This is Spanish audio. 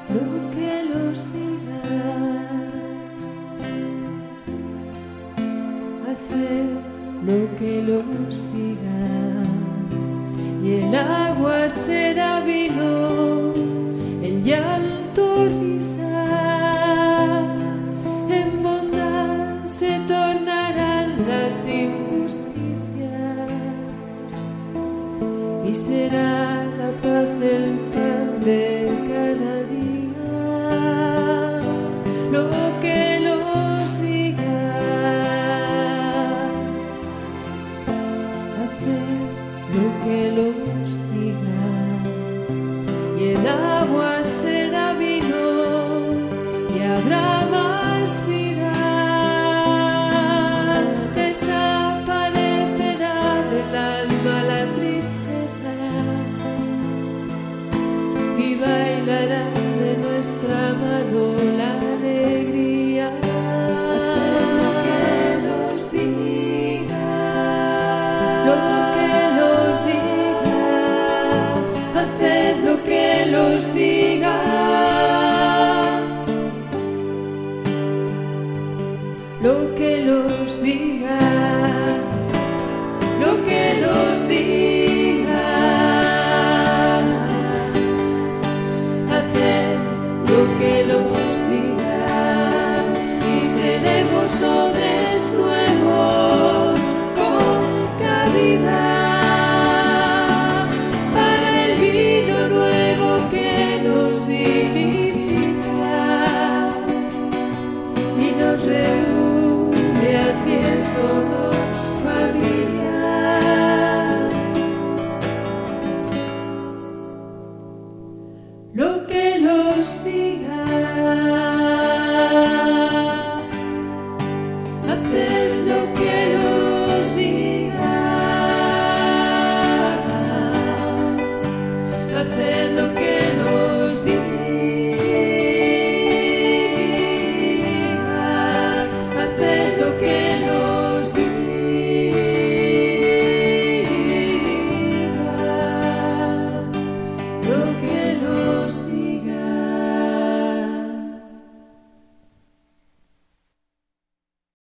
lo que los diga, haced lo que los diga, y el agua será vino, el llanto risa, en bondad se tornarán las injusticias, y será la paz el pan de cada día, lo que los diga, haced lo que los diga, y el agua será vino, y habrá más vida, desaparecerá del alma la tristeza, y bailará de nuestra mano la alegría. Haced lo que los diga, lo que los diga, haced lo que los diga, lo que los diga, lo que los diga, haced lo que los diga, y seremos odres nuevos con cabida para el vino nuevo que nos dignifica y nos reúne haciéndonos familia. Lo que los diga.